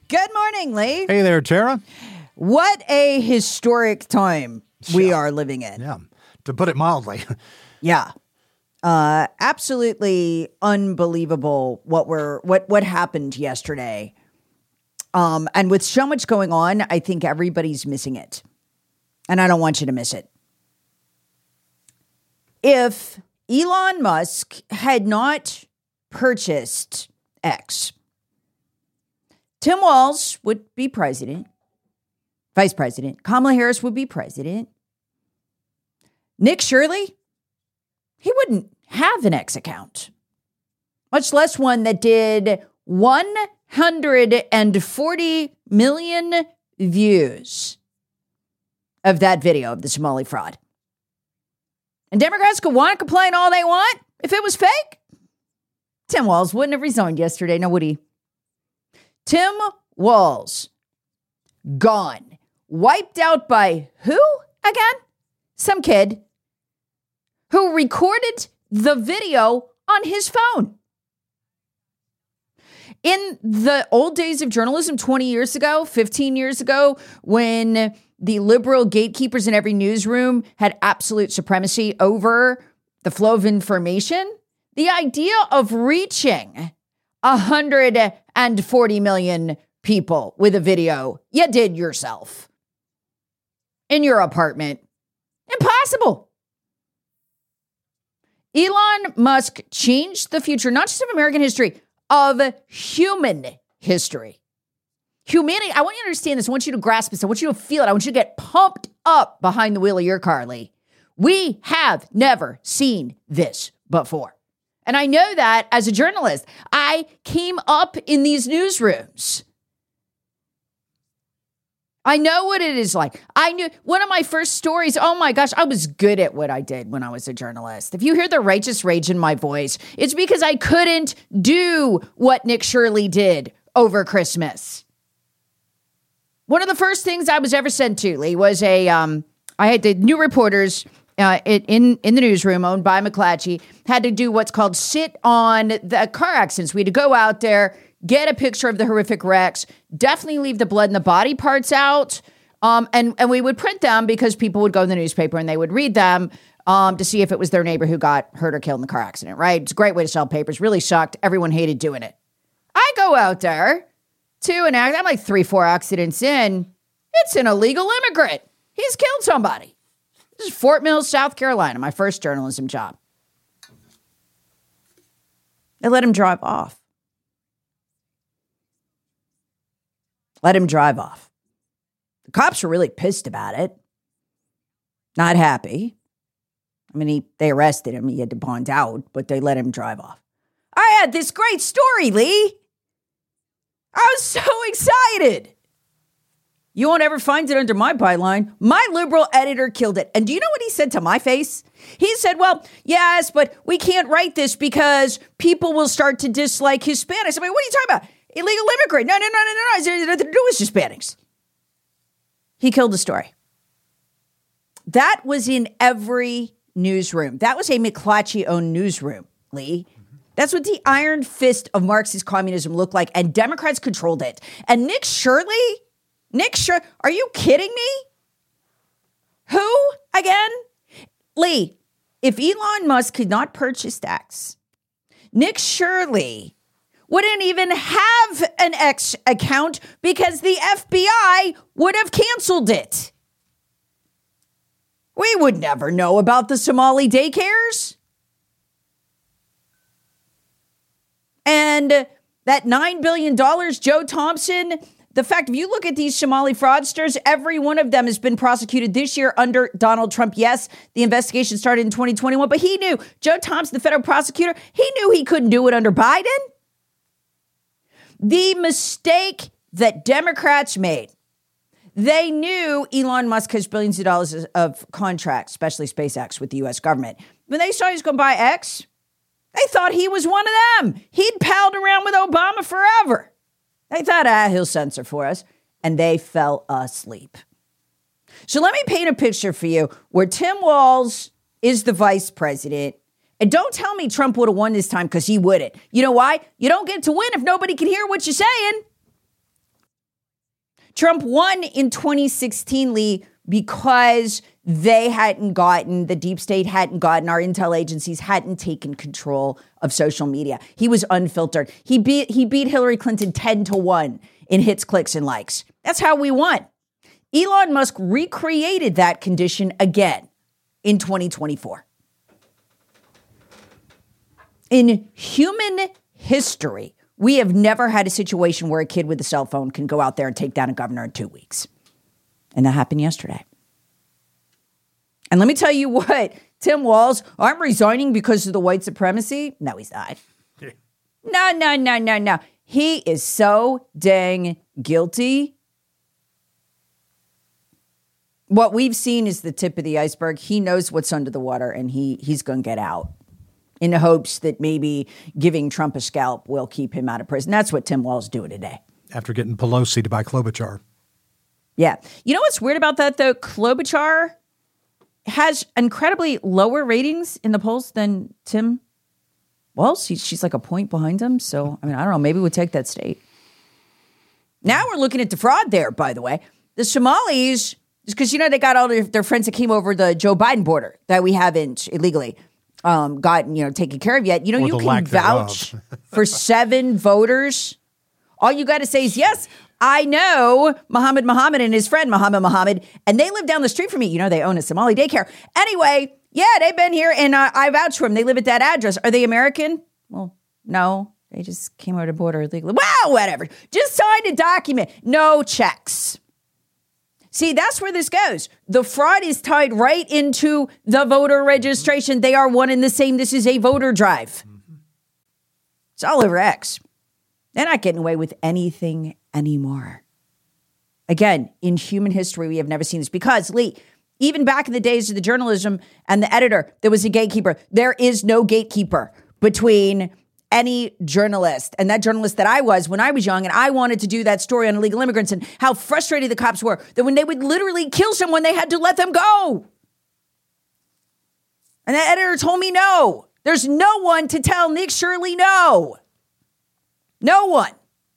Good morning, Lee. Hey there, Tara. What a historic time we are living in. Yeah, to put it mildly. Yeah. Absolutely unbelievable what happened yesterday. And with so much going on, I think everybody's missing it. And I don't want you to miss it. If Elon Musk had not purchased X, Tim Walz would be president, vice president. Kamala Harris would be president. Nick Shirley, he wouldn't have an X account, much less one that did 140 million views of that video of the Somali fraud. And Democrats could want to complain all they want. If it was fake, Tim Walz wouldn't have resigned yesterday, now would he? Tim Walz, gone. Wiped out by who again? Some kid who recorded the video on his phone. In the old days of journalism, 20 years ago, 15 years ago, when the liberal gatekeepers in every newsroom had absolute supremacy over the flow of information, the idea of reaching 140 million people with a video you did yourself in your apartment, impossible. Elon Musk changed the future, not just of American history, of human history. Humanity, I want you to understand this. I want you to grasp this. I want you to feel it. I want you to get pumped up behind the wheel of your car, Lee. We have never seen this before. And I know that as a journalist. I came up in these newsrooms. I know what it is like. I knew one of my first stories. Oh my gosh, I was good at what I did when I was a journalist. If you hear the righteous rage in my voice, it's because I couldn't do what Nick Shirley did over Christmas. One of the first things I was ever sent to, Lee, was I had the new reporters in the newsroom owned by McClatchy had to do what's called sit on the car accidents. We had to go out there, get a picture of the horrific wrecks, definitely leave the blood and the body parts out. And we would print them because people would go to the newspaper and they would read them to see if it was their neighbor who got hurt or killed in the car accident, right? It's a great way to sell papers. Really sucked. Everyone hated doing it. I go out there to an accident. I'm like 3-4 accidents in. It's an illegal immigrant. He's killed somebody. This is Fort Mills, South Carolina, my first journalism job. They let him drive off. Let him drive off. The cops were really pissed about it. Not happy. I mean, they arrested him. He had to bond out, but they let him drive off. I had this great story, Lee. I was so excited. You won't ever find it under my byline. My liberal editor killed it. And do you know what he said to my face? He said, well, yes, but we can't write this because people will start to dislike Hispanics. I mean, what are you talking about? Illegal immigrant. No. It has nothing to do with Hispanics. He killed the story. That was in every newsroom. That was a McClatchy-owned newsroom, Lee. That's what the iron fist of Marxist communism looked like, and Democrats controlled it. And Nick Shirley, are you kidding me? Who again? Lee, if Elon Musk could not purchase X, Nick Shirley wouldn't even have an X account because the FBI would have canceled it. We would never know about the Somali daycares. And that $9 billion, Joe Thompson, the fact, if you look at these Somali fraudsters, every one of them has been prosecuted this year under Donald Trump. Yes, the investigation started in 2021, but he knew, Joe Thompson, the federal prosecutor, he knew he couldn't do it under Biden. The mistake that Democrats made, they knew Elon Musk has billions of dollars of contracts, especially SpaceX, with the U.S. government. When they saw he was going to buy X, they thought he was one of them. He'd palled around with Obama forever. They thought, he'll censor for us. And they fell asleep. So let me paint a picture for you where Tim Walz is the vice president. And don't tell me Trump would have won this time, because he wouldn't. You know why? You don't get to win if nobody can hear what you're saying. Trump won in 2016, Lee, because they hadn't gotten, the deep state hadn't gotten, our intel agencies hadn't taken control of social media. He was unfiltered. He beat Hillary Clinton 10-1 in hits, clicks, and likes. That's how we won. Elon Musk recreated that condition again in 2024. In human history, we have never had a situation where a kid with a cell phone can go out there and take down a governor in 2 weeks. And that happened yesterday. And let me tell you what, Tim Walz, I'm resigning because of the white supremacy. No, he's not. No. He is so dang guilty. What we've seen is the tip of the iceberg. He knows what's under the water, and he's going to get out in the hopes that maybe giving Trump a scalp will keep him out of prison. That's what Tim Walz is doing today. After getting Pelosi to buy Klobuchar. Yeah. You know what's weird about that, though? Klobuchar has incredibly lower ratings in the polls than Tim Walz. She's like a point behind him. So, I mean, I don't know. Maybe we'll take that state. Now we're looking at the fraud there, by the way. The Somalis, because, you know, they got all their friends that came over the Joe Biden border that we haven't illegally gotten, taken care of yet. You know, you can vouch for 7 voters. All you got to say is, yes, I know Muhammad and his friend Muhammad, and they live down the street from me. You know, they own a Somali daycare. Anyway, yeah, they've been here, and I vouch for them. They live at that address. Are they American? Well, no. They just came over the border illegally. Well, whatever. Just signed a document. No checks. See, that's where this goes. The fraud is tied right into the voter registration. They are one and the same. This is a voter drive. It's all over X. They're not getting away with anything anymore. Again, in human history, we have never seen this because, Lee, even back in the days of the journalism and the editor, there was a gatekeeper. There is no gatekeeper between any journalist. And that journalist that I was when I was young, and I wanted to do that story on illegal immigrants and how frustrated the cops were that when they would literally kill someone, they had to let them go. And that editor told me no. There's no one to tell Nick Shirley no. No one.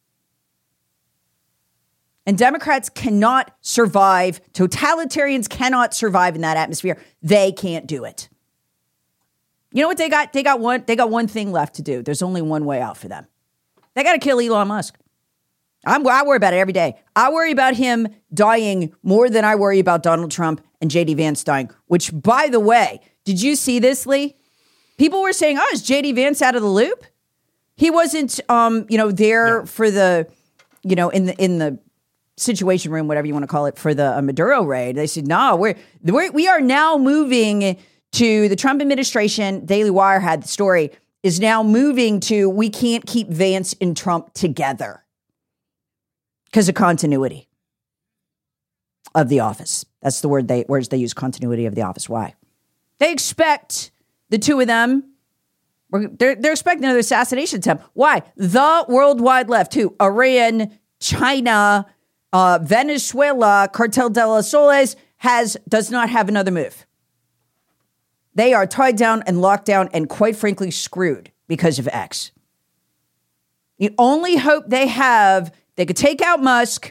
And Democrats cannot survive. Totalitarians cannot survive in that atmosphere. They can't do it. You know what they got? They got one thing left to do. There's only one way out for them. They got to kill Elon Musk. I worry about it every day. I worry about him dying more than I worry about Donald Trump and JD Vance dying, which, by the way, did you see this, Lee? People were saying, is JD Vance out of the loop? He wasn't, there for the, in the situation room, whatever you want to call it, for the Maduro raid. They said, no, we are now moving to the Trump administration. Daily Wire had the story, is now moving to, we can't keep Vance and Trump together because of continuity of the office. That's the words they use, continuity of the office. Why? They expect the two of them. They're expecting another assassination attempt. Why? The worldwide left, too. Iran, China, Venezuela, Cartel de los Soles does not have another move. They are tied down and locked down and, quite frankly, screwed because of X. The only hope they have, they could take out Musk.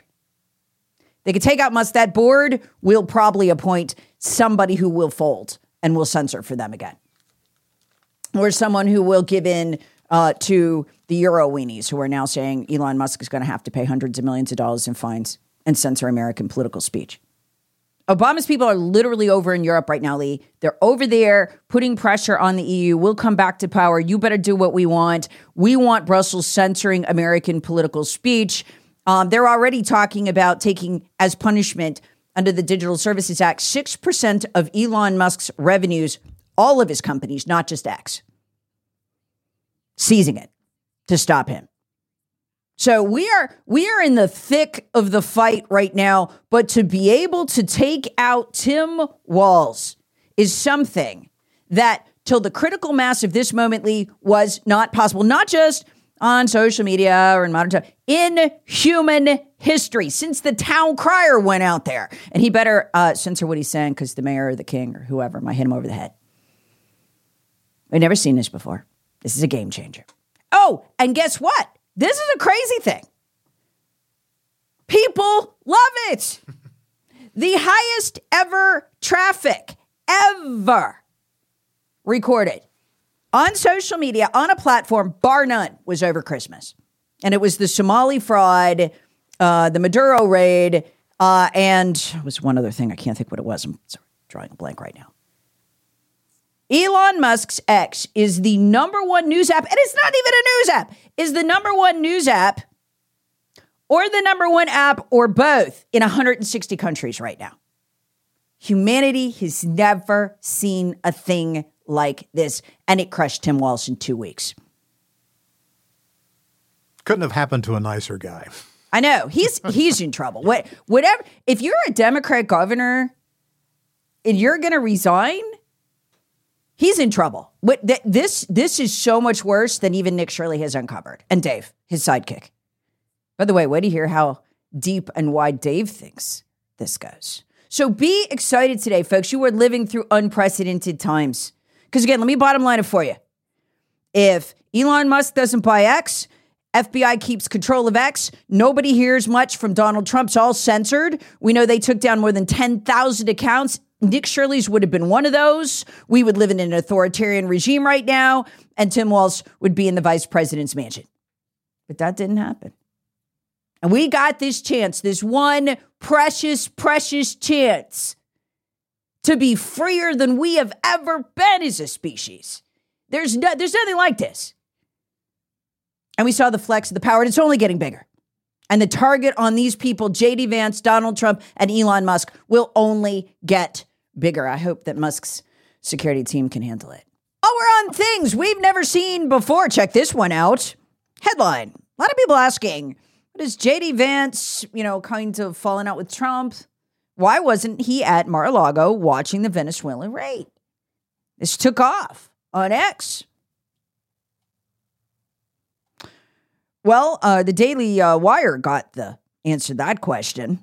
That board will probably appoint somebody who will fold and will censor for them again. Or someone who will give in to the Euro weenies who are now saying Elon Musk is going to have to pay hundreds of millions of dollars in fines and censor American political speech. Obama's people are literally over in Europe right now, Lee. They're over there putting pressure on the EU. We'll come back to power. You better do what we want. We want Brussels censoring American political speech. They're already talking about taking as punishment under the Digital Services Act 6% of Elon Musk's revenues, all of his companies, not just X, seizing it to stop him. So we are in the thick of the fight right now, but to be able to take out Tim Walz is something that till the critical mass of this moment, Lee, was not possible, not just on social media or in modern time, in human history, since the town crier went out there. And he better censor what he's saying because the mayor or the king or whoever might hit him over the head. We've never seen this before. This is a game changer. Oh, and guess what? This is a crazy thing. People People love it. The highest ever traffic ever recorded on social media, on a platform, bar none, was over Christmas. And it was the Somali fraud, the Maduro raid, and it was one other thing. I can't think what it was. I'm drawing a blank right now. Elon Musk's X is the number one news app, and it's not even a news app, is the number one news app or the number one app or both in 160 countries right now. Humanity has never seen a thing like this, and it crushed Tim Walz in 2 weeks. Couldn't have happened to a nicer guy. I know. He's in trouble. Whatever. If you're a Democrat governor and you're going to resign, he's in trouble. This is so much worse than even Nick Shirley has uncovered. And Dave, his sidekick. By the way, wait to hear how deep and wide Dave thinks this goes. So be excited today, folks. You are living through unprecedented times. Because again, let me bottom line it for you. If Elon Musk doesn't buy X, FBI keeps control of X, nobody hears much from Donald Trump. It's all censored. We know they took down more than 10,000 accounts. Nick Shirley's would have been one of those. We would live in an authoritarian regime right now, and Tim Walz would be in the vice president's mansion. But that didn't happen. And we got this chance, this one precious, precious chance to be freer than we have ever been as a species. There's nothing like this. And we saw the flex of the power, and it's only getting bigger. And the target on these people, J.D. Vance, Donald Trump, and Elon Musk, will only get bigger. I hope that Musk's security team can handle it. Oh, we're on things we've never seen before. Check this one out. Headline. A lot of people asking, what is J.D. Vance, kind of falling out with Trump? Why wasn't he at Mar-a-Lago watching the Venezuelan raid? This took off on X. Well, the Daily Wire got the answer to that question.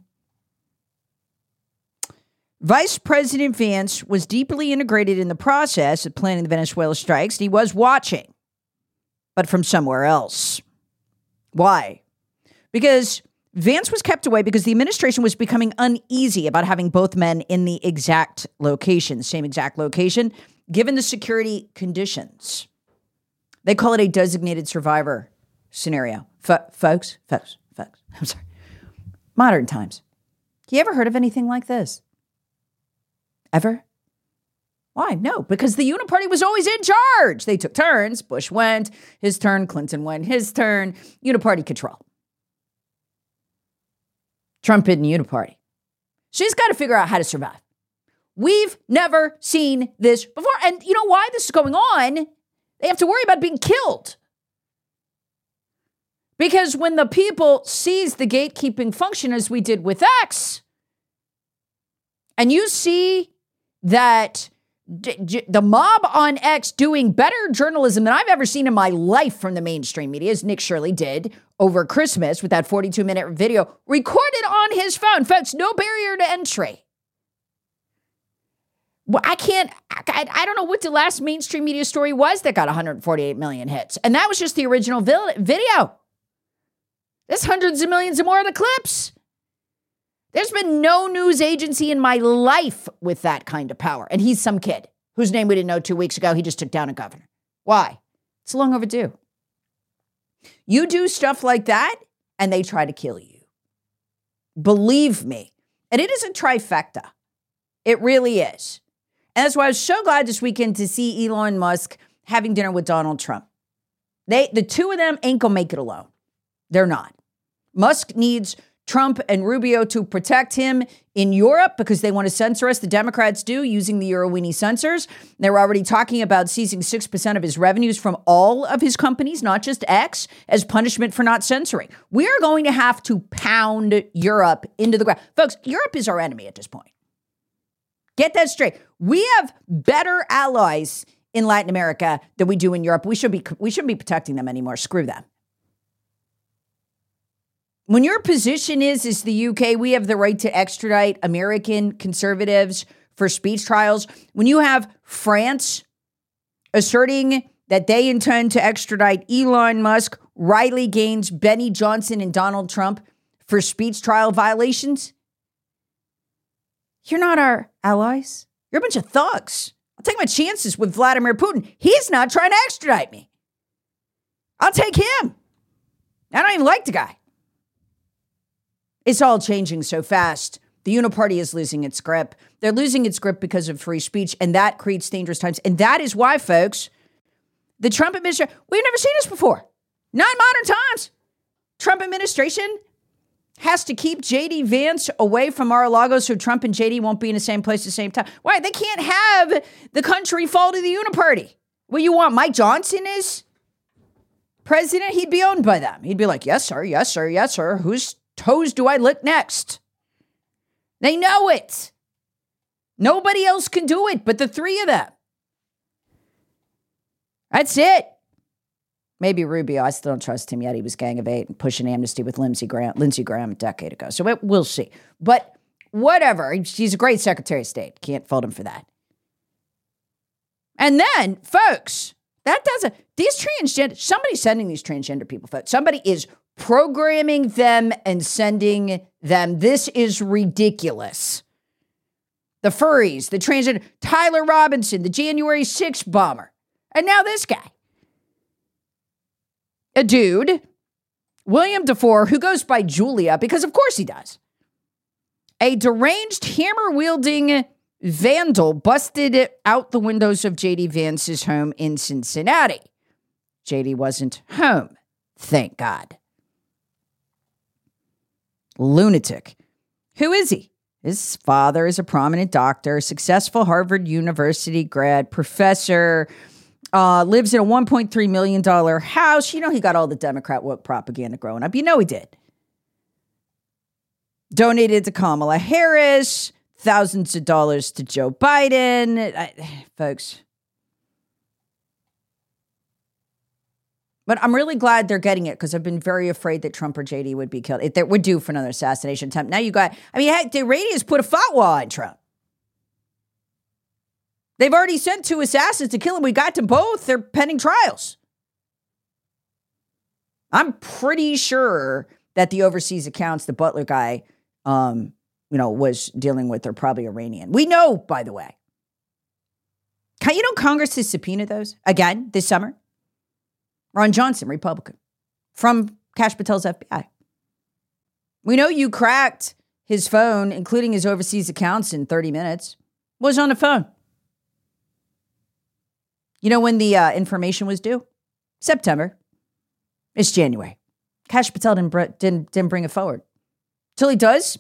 Vice President Vance was deeply integrated in the process of planning the Venezuela strikes. He was watching, but from somewhere else. Why? Because Vance was kept away because the administration was becoming uneasy about having both men in the exact location, the same exact location, given the security conditions. They call it a designated survivor scenario. Folks. I'm sorry. Modern times. You ever heard of anything like this? Ever? Why? No, because the Uniparty was always in charge. They took turns. Bush went, his turn. Clinton went, his turn. Uniparty control. Trump in Uniparty. She's got to figure out how to survive. We've never seen this before. And you know why this is going on? They have to worry about being killed. Because when the people seize the gatekeeping function, as we did with X, and you see that the mob on X doing better journalism than I've ever seen in my life from the mainstream media, as Nick Shirley did over Christmas with that 42-minute video recorded on his phone. Folks, no barrier to entry. Well, I don't know what the last mainstream media story was that got 148 million hits. And that was just the original video. There's hundreds of millions of more of the clips. There's been no news agency in my life with that kind of power. And he's some kid whose name we didn't know 2 weeks ago. He just took down a governor. Why? It's long overdue. You do stuff like that, and they try to kill you. Believe me. And it is a trifecta. It really is. And that's why I was so glad this weekend to see Elon Musk having dinner with Donald Trump. The two of them ain't gonna make it alone. They're not. Musk needs Trump and Rubio to protect him in Europe because they want to censor us. The Democrats do, using the Euroweenie censors. They're already talking about seizing 6% of his revenues from all of his companies, not just X, as punishment for not censoring. We are going to have to pound Europe into the ground. Folks, Europe is our enemy at this point. Get that straight. We have better allies in Latin America than we do in Europe. We shouldn't be protecting them anymore. Screw them. When your position is the UK, we have the right to extradite American conservatives for speech trials. When you have France asserting that they intend to extradite Elon Musk, Riley Gaines, Benny Johnson, and Donald Trump for speech trial violations. You're not our allies. You're a bunch of thugs. I'll take my chances with Vladimir Putin. He's not trying to extradite me. I'll take him. I don't even like the guy. It's all changing so fast. The Uniparty is losing its grip. They're losing its grip because of free speech, and that creates dangerous times. And that is why, folks, the Trump administration, we've never seen this before. Not in modern times. Trump administration has to keep J.D. Vance away from Mar-a-Lago so Trump and J.D. won't be in the same place at the same time. Why? They can't have the country fall to the Uniparty. What you want, Mike Johnson is president? He'd be owned by them. He'd be like, yes, sir, yes, sir, yes, sir. Whose toes do I lick next? They know it. Nobody else can do it but the three of them. That's it. Maybe Rubio. I still don't trust him yet. He was Gang of Eight and pushing amnesty with Lindsey Graham a decade ago. So we'll see. But whatever. He's a great Secretary of State. Can't fault him for that. And then, folks, somebody's sending these transgender people, folks. Somebody is programming them and sending them. This is ridiculous. The furries, the transgender, Tyler Robinson, the January 6th bomber. And now this guy. A dude, William DeFore, who goes by Julia, because of course he does. A deranged hammer-wielding vandal busted out the windows of J.D. Vance's home in Cincinnati. J.D. wasn't home, thank God. Lunatic. Who is he? His father is a prominent doctor, successful Harvard University grad, professor, lives in a $1.3 million house. You know, he got all the Democrat woke propaganda growing up. You know he did. Donated to Kamala Harris, thousands of dollars to Joe Biden. Folks. But I'm really glad they're getting it because I've been very afraid that Trump or JD would be killed. That would do for another assassination attempt. Now heck, the Iranians put a fatwa on Trump. They've already sent 2 assassins to kill him. We got to both. They're pending trials. I'm pretty sure that the overseas accounts, the Butler guy, was dealing with are probably Iranian. We know, by the way. Congress has subpoenaed those again this summer. Ron Johnson, Republican, from Kash Patel's FBI. We know you cracked his phone, including his overseas accounts, in 30 minutes. Was on the phone. You know when the information was due? September. It's January. Kash Patel didn't bring it forward. Till he does,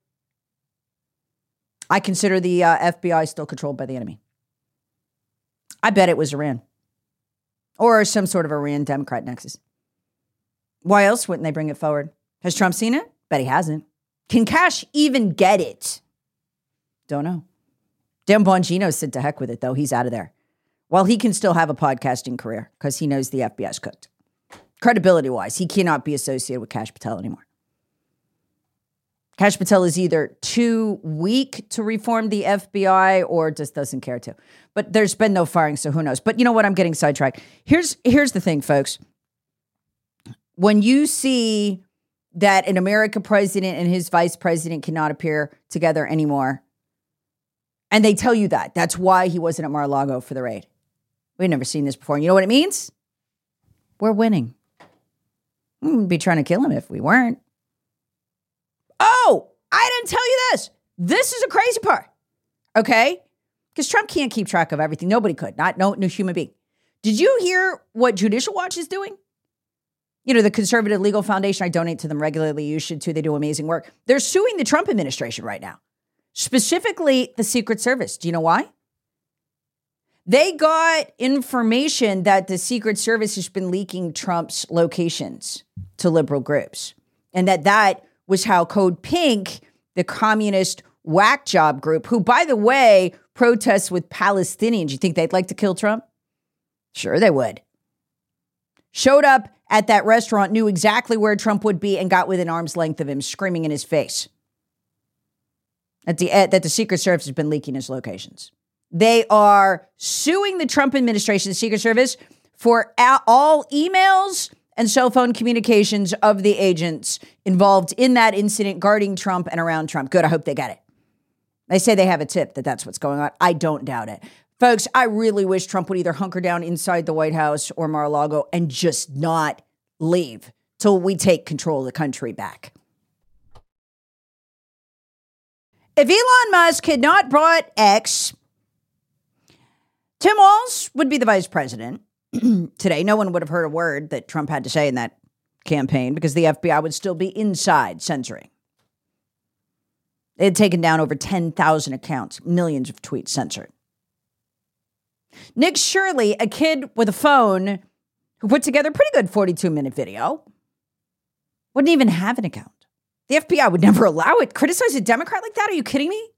I consider the FBI still controlled by the enemy. I bet it was Iran. Or some sort of Iran-Democrat nexus. Why else wouldn't they bring it forward? Has Trump seen it? Bet he hasn't. Can Kash even get it? Don't know. Dan Bongino said to heck with it, though. He's out of there. Well, he can still have a podcasting career because he knows the FBI's cooked. Credibility-wise, he cannot be associated with Kash Patel anymore. Kash Patel is either too weak to reform the FBI or just doesn't care to. But there's been no firing, so who knows? But you know what? I'm getting sidetracked. Here's the thing, folks. When you see that an American president and his vice president cannot appear together anymore, and they tell you that's why he wasn't at Mar-a-Lago for the raid. We've never seen this before. And you know what it means? We're winning. We'd be trying to kill him if we weren't. Oh, I didn't tell you this. This is a crazy part. Okay? Because Trump can't keep track of everything. Nobody could. No human being. Did you hear what Judicial Watch is doing? You know, the Conservative Legal Foundation. I donate to them regularly. You should too. They do amazing work. They're suing the Trump administration right now. Specifically, the Secret Service. Do you know why? They got information that the Secret Service has been leaking Trump's locations to liberal groups. And that was how Code Pink, the communist whack job group, who, by the way, protests with Palestinians. You think they'd like to kill Trump? Sure they would. Showed up at that restaurant, knew exactly where Trump would be, and got within arm's length of him, screaming in his face that the Secret Service has been leaking his locations. They are suing the Trump administration, the Secret Service, for all emails and cell phone communications of the agents involved in that incident guarding Trump and around Trump. Good, I hope they get it. They say they have a tip that that's what's going on. I don't doubt it. Folks, I really wish Trump would either hunker down inside the White House or Mar-a-Lago and just not leave till we take control of the country back. If Elon Musk had not bought X, Tim Walz would be the vice president today. No one would have heard a word that Trump had to say in that campaign because the FBI would still be inside censoring. They had taken down over 10,000 accounts, millions of tweets censored. Nick Shirley, a kid with a phone who put together a pretty good 42-minute video, wouldn't even have an account. The FBI would never allow it. Criticize a Democrat like that? Are you kidding me?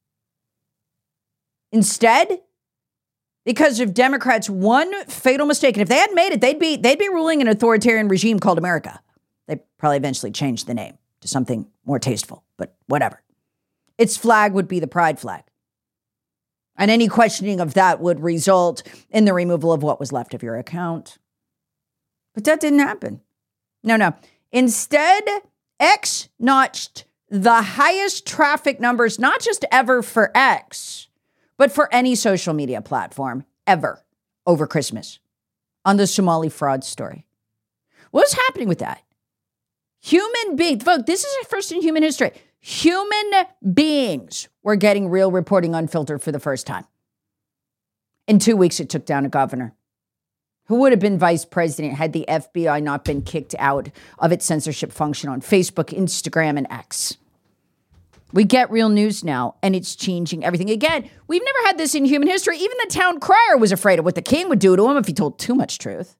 Instead, because of Democrats' one fatal mistake, and if they hadn't made it, they'd be ruling an authoritarian regime called America. They'd probably eventually change the name to something more tasteful, but whatever. Its flag would be the pride flag. And any questioning of that would result in the removal of what was left of your account. But that didn't happen. No. Instead, X notched the highest traffic numbers, not just ever for X, but for any social media platform ever over Christmas on the Somali fraud story. What's happening with that? Human beings, folks, this is a first in human history. Human beings were getting real reporting unfiltered for the first time. In 2 weeks, it took down a governor who would have been vice president had the FBI not been kicked out of its censorship function on Facebook, Instagram, and X. We get real news now, and it's changing everything. Again, we've never had this in human history. Even the town crier was afraid of what the king would do to him if he told too much truth.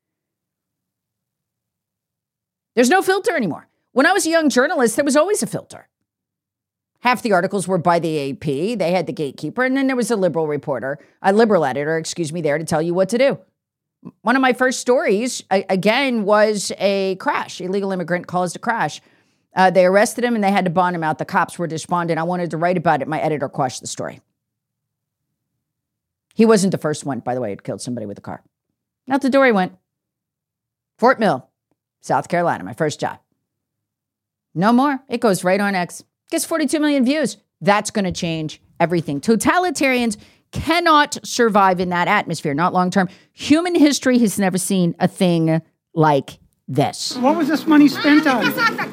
There's no filter anymore. When I was a young journalist, there was always a filter. Half the articles were by the AP. They had the gatekeeper, and then there was a liberal editor, there to tell you what to do. One of my first stories, again, was a crash. Illegal immigrant caused a crash. They arrested him, and they had to bond him out. The cops were despondent. I wanted to write about it. My editor quashed the story. He wasn't the first one, by the way, who'd killed somebody with a car. Out the door he went. Fort Mill, South Carolina, my first job. No more. It goes right on X. Gets 42 million views. That's going to change everything. Totalitarians cannot survive in that atmosphere, not long term. Human history has never seen a thing like this. What was this money spent on?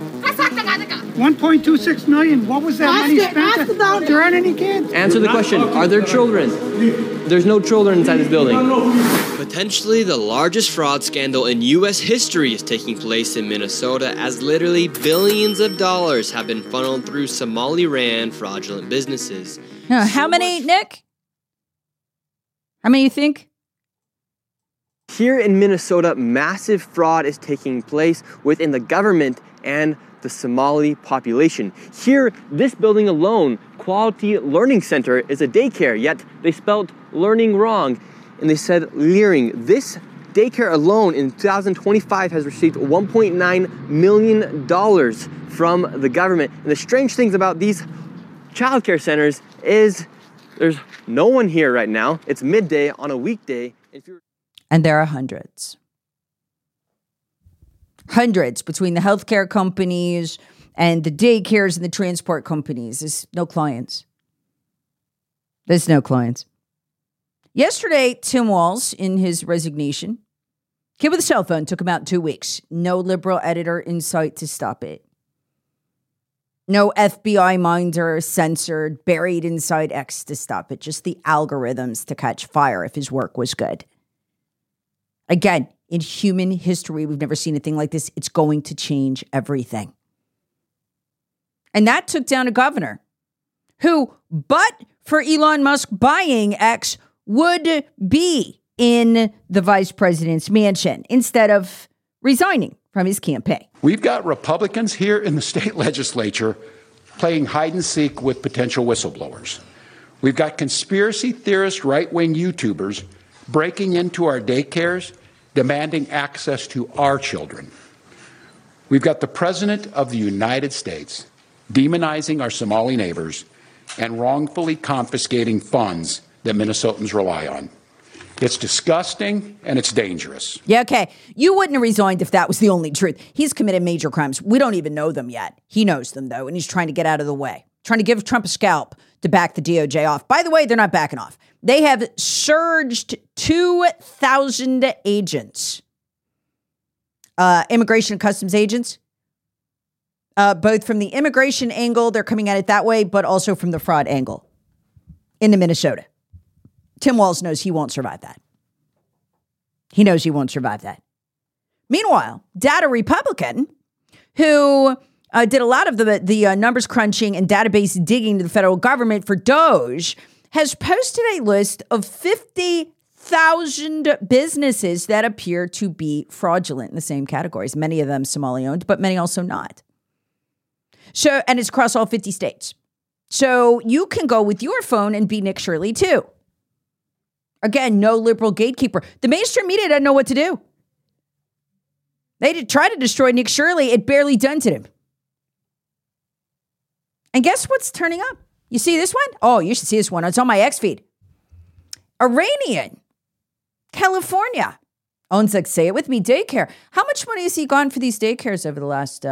1.26 million. What was that money spent on? There aren't any kids. Answer the question. Are there children? There's no children inside this building. Potentially the largest fraud scandal in U.S. history is taking place in Minnesota as literally billions of dollars have been funneled through Somali-ran fraudulent businesses. How many, Nick? How many you think? Here in Minnesota, massive fraud is taking place within the government and the Somali population. Here, this building alone, Quality Learning Center, is a daycare, yet they spelled learning wrong. And they said leering. This daycare alone in 2025 has received $1.9 million from the government. And the strange things about these childcare centers is there's no one here right now. It's midday on a weekday. And there are hundreds. Hundreds between the healthcare companies and the daycares and the transport companies. There's no clients. There's no clients. Yesterday, Tim Walz, in his resignation, kid with a cell phone, took about 2 weeks. No liberal editor in sight to stop it. No FBI minder censored, buried inside X to stop it. Just the algorithms to catch fire if his work was good. Again, in human history, we've never seen a thing like this. It's going to change everything. And that took down a governor who, but for Elon Musk buying X, would be in the vice president's mansion instead of resigning from his campaign. We've got Republicans here in the state legislature playing hide and seek with potential whistleblowers. We've got conspiracy theorist right-wing YouTubers breaking into our daycares, demanding access to our children. We've got the President of the United States demonizing our Somali neighbors and wrongfully confiscating funds that Minnesotans rely on. It's disgusting and it's dangerous. Yeah, okay. You wouldn't have resigned if that was the only truth. He's committed major crimes. We don't even know them yet. He knows them, though, and he's trying to get out of the way, trying to give Trump a scalp to back the DOJ off. By the way, they're not backing off. They have surged 2,000 agents, immigration and customs agents, both from the immigration angle, they're coming at it that way, but also from the fraud angle into Minnesota. Tim Walz knows he won't survive that. He knows he won't survive that. Meanwhile, Data Republican, who did a lot of the numbers crunching and database digging to the federal government for DOJ, has posted a list of 50,000 businesses that appear to be fraudulent in the same categories. Many of them Somali-owned, but many also not. So, and it's across all 50 states. So you can go with your phone and be Nick Shirley too. Again, no liberal gatekeeper. The mainstream media doesn't know what to do. They did try to destroy Nick Shirley. It barely dented him. And guess what's turning up? You see this one? Oh, you should see this one. It's on my X feed. Iranian, California, owns, like, say it with me, daycare. How much money has he gone for these daycares over the last,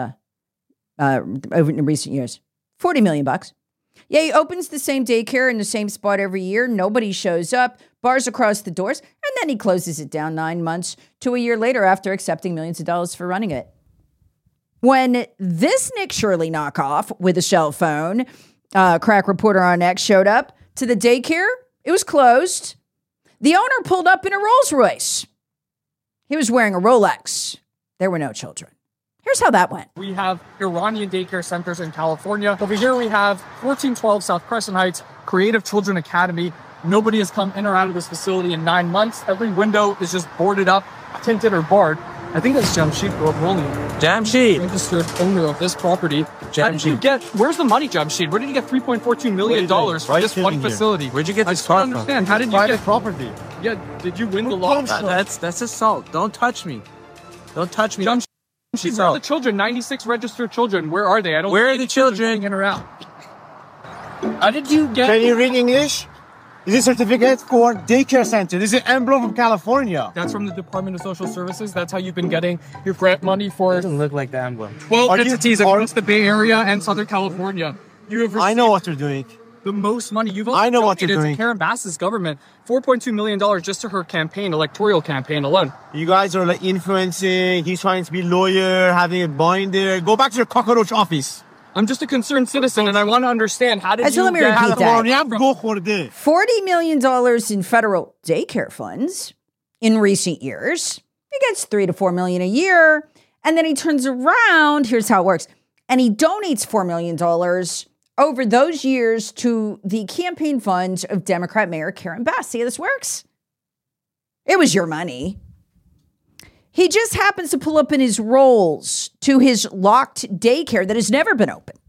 over in recent years? $40 million. Yeah, he opens the same daycare in the same spot every year. Nobody shows up. Bars across the doors. And then he closes it down 9 months to a year later after accepting millions of dollars for running it. When this Nick Shirley knockoff with a cell phone, crack reporter on X, showed up to the daycare, it was closed. The owner pulled up in a Rolls Royce. He was wearing a Rolex. There were no children. Here's how that went. We have Iranian daycare centers in California. Over here we have 1412 South Crescent Heights, Creative Children Academy. Nobody has come in or out of this facility in 9 months. Every window is just boarded up, tinted or barred. I think that's Jamshid Rolling. Jamshid, registered owner of this property. Jamshid, where's the money, Jamshid? Where did you get $3.42 million for this one facility? Where'd you get this car from? Understand. How did you get property? Yeah, did you win the law? That's assault. Don't touch me. Don't touch me. Jamshid, where are the children? 96 registered children. Where are they? I don't. Where are the children? In or out? How did you get? Can you read English? This is a certificate for daycare center. This is an emblem from California. That's from the Department of Social Services. That's how you've been getting your grant money for. It doesn't look like the emblem. 12 entities across the Bay Area and Southern California. You have I know what they're doing. The most money you've I know what you're doing. to Karen Bass's government, $4.2 million just to her campaign, electoral campaign alone. You guys are like influencing. He's trying to be lawyer, having a binder. Go back to your cockroach office. I'm just a concerned citizen, and I want to understand how did So you let me get repeat that. $40 million in federal daycare funds in recent years. He gets $3 to $4 million a year, and then he turns around. Here's how it works, and he donates $4 million over those years to the campaign funds of Democrat Mayor Karen Bass. See how this works? It was your money. He just happens to pull up in his Rolls to his locked daycare that has never been open.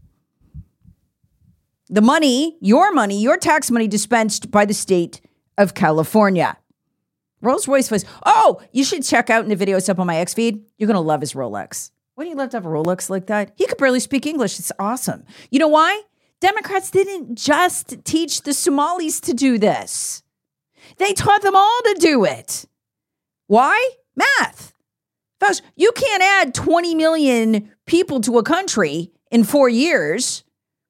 The money, your tax money dispensed by the state of California. Rolls Royce was, oh, you should check out in the video. It's up on my X feed. You're going to love his Rolex. Wouldn't you love to have a Rolex like that? He could barely speak English. It's awesome. You know why? Democrats didn't just teach the Somalis to do this. They taught them all to do it. Why? Math. Folks, you can't add 20 million people to a country in 4 years.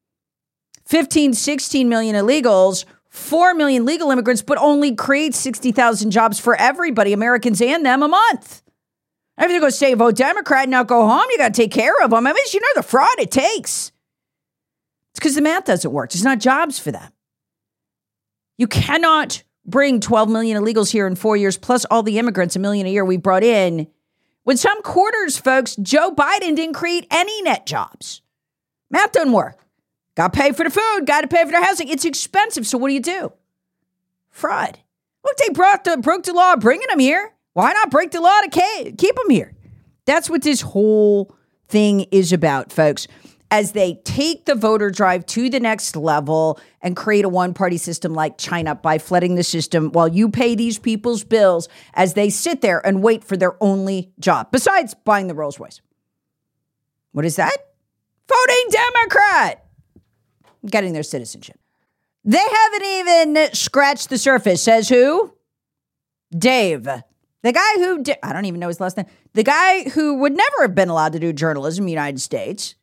15, 16 million illegals, 4 million legal immigrants, but only create 60,000 jobs for everybody, Americans and them, a month. If you're going to say vote Democrat and not go home, you got to take care of them. I mean, you know the fraud it takes. It's because the math doesn't work. There's not jobs for them. You cannot bring 12 million illegals here in 4 years, plus all the immigrants, 1 million a year we brought in. When some quarters, folks, Joe Biden didn't create any net jobs. Math doesn't work. Got to pay for the food, got to pay for the housing. It's expensive, so what do? Fraud. Look, they broke the law bringing them here. Why not break the law to keep them here? That's what this whole thing is about, folks. As they take the voter drive to the next level and create a one-party system like China by flooding the system while you pay these people's bills as they sit there and wait for their only job, besides buying the Rolls Royce. What is that? Voting Democrat. Getting their citizenship. They haven't even scratched the surface. Says who? Dave, the guy who I don't even know his last name, the guy who would never have been allowed to do journalism in the United States,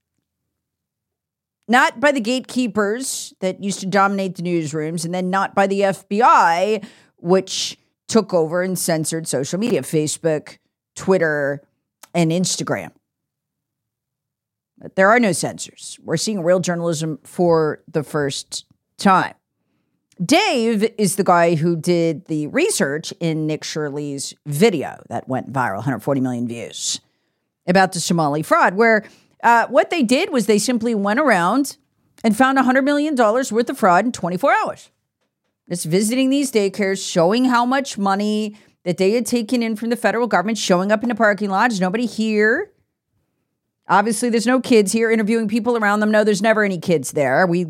not by the gatekeepers that used to dominate the newsrooms, and then not by the FBI, which took over and censored social media, Facebook, Twitter, and Instagram. But there are no censors. We're seeing real journalism for the first time. Dave is the guy who did the research in Nick Shirley's video that went viral, 140 million views, about the Somali fraud, where what they did was they simply went around and found $100 million worth of fraud in 24 hours. Just visiting these daycares, showing how much money that they had taken in from the federal government, showing up in the parking lot. There's nobody here. Obviously, there's no kids here, interviewing people around them. No, there's never any kids there. We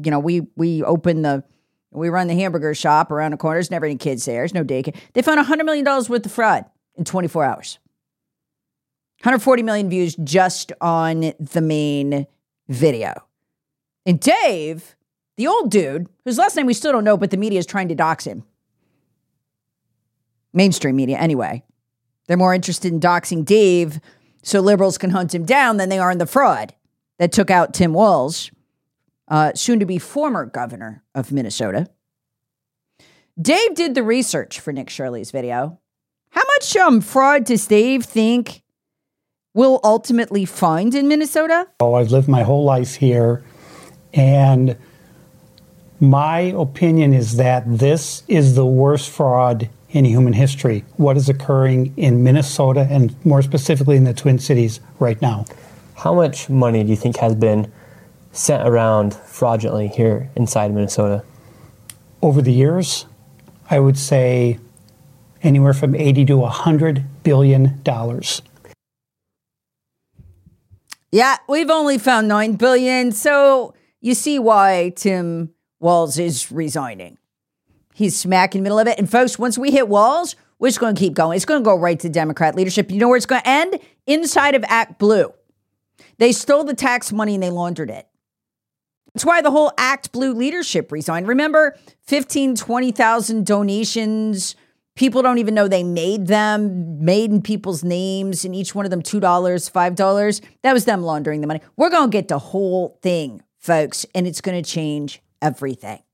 run the hamburger shop around the corner. There's never any kids there. There's no daycare. They found $100 million worth of fraud in 24 hours. 140 million views just on the main video. And Dave, the old dude, whose last name we still don't know, but the media is trying to dox him. Mainstream media, anyway. They're more interested in doxing Dave so liberals can hunt him down than they are in the fraud that took out Tim Walz, soon to be former governor of Minnesota. Dave did the research for Nick Shirley's video. How much fraud does Dave think we'll ultimately find in Minnesota? Oh, I've lived my whole life here, and my opinion is that this is the worst fraud in human history, what is occurring in Minnesota and more specifically in the Twin Cities right now. How much money do you think has been sent around fraudulently here inside Minnesota? Over the years, I would say anywhere from 80 to $100 billion. Yeah, we've only found $9 billion, so you see why Tim Walz is resigning. He's smack in the middle of it. And folks, once we hit Walz, we're just going to keep going. It's going to go right to Democrat leadership. You know where it's going to end? Inside of Act Blue. They stole the tax money and they laundered it. That's why the whole Act Blue leadership resigned. Remember, 15,000, 20,000 donations. People don't even know they made them, made in people's names, and each one of them $2, $5. That was them laundering the money. We're going to get the whole thing, folks, and it's going to change everything.